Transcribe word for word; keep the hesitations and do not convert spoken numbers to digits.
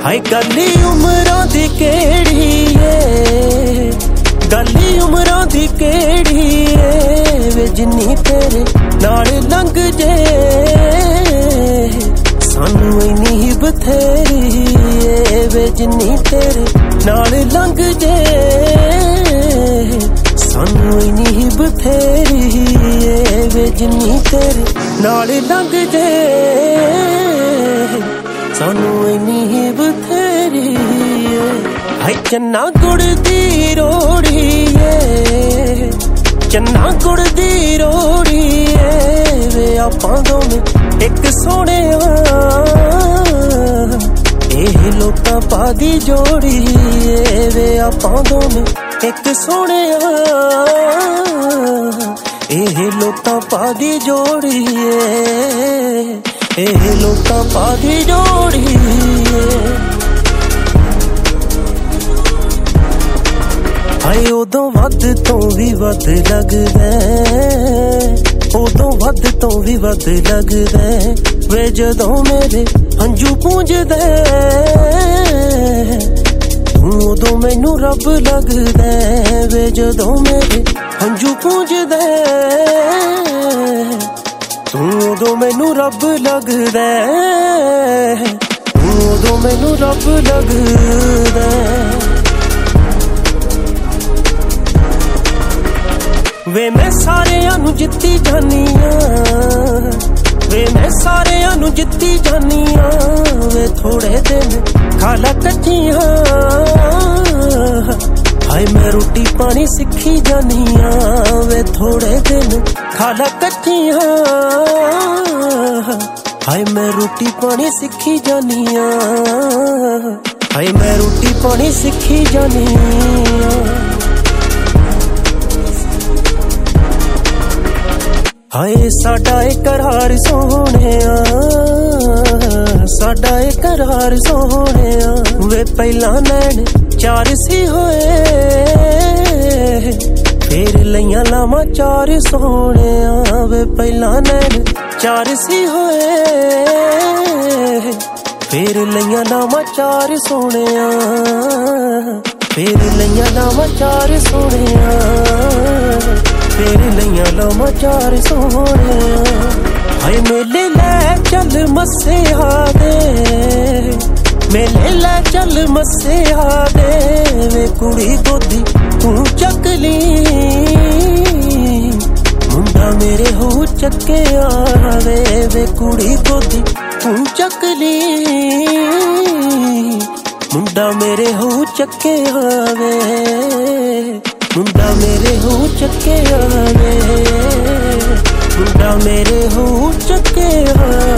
हाय गली उमरां दी केड़ी ए गली उमरां दी केड़ी ए वे जिन्नी तेरे नाल लंघ जे सानू इन्नी ही बथेरी ए वे जिन्नी तेरे नाल लंघ जे सानू इन्नी ही बथेरी ए वे जिन्नी तेरे नाल लंघ जे सानू इन्नी ही बथेरी हाय चन्ना गुड़ दी रोड़ी ए चन्ना गुड़ दी रोड़ी ए वे आपां दोवें एक सोने ए लोकां पा दी जोड़ी ए वे आपां दोवें एक सोने ए लोकां पा दी जोड़ी ए लोकां पा दी जोड़ी हाय उदों वध तो भी वध लगदा उदों वध तो भी वध लगदा वे जदों मेरे हंझू पूंजदा तू उदों मैनू रब लगदा वे जदों मेरे हंझू पूंजदा तू उदों मैनू रब लगदा तू उदों मैनू रब लगदा वे मैं सारियां नू जित्ती जानियां वे मैं सारियां नू जित्ती जानियां वे थोड़े दिन खाला कच्चियां हाय मैं रोटी पानी सिखी जानियां वे थोड़े दिन खाला कच्चियां हाय मैं रोटी पानी सिखी जानियां हाय मैं रोटी पानी सिखी जानियां हाय साडा ए करार सोहणिया साडा ए करार सोहणिया वे पहला नैन चार सी होए फिर लईयां लावां चार सोहणिया वे पहला नैन चार सी होए फिर लईयां लावां चार सोहणिया फिर लईयां लावां चार सोहणिया फिर लईयां लावां चार सोहणिया हाय मेले लै चल मस्सेआ दे मेले लै चल मस्सेआ दे वे कुड़ी गोदी तू चक ली मुंडा मेरे हो चके आवे वे कुड़ी गोदी तू चक ली मुंडा मेरे हो चके आवे मुंडा मेरे हो चके आवे मुंडा मेरे हो चके आवे।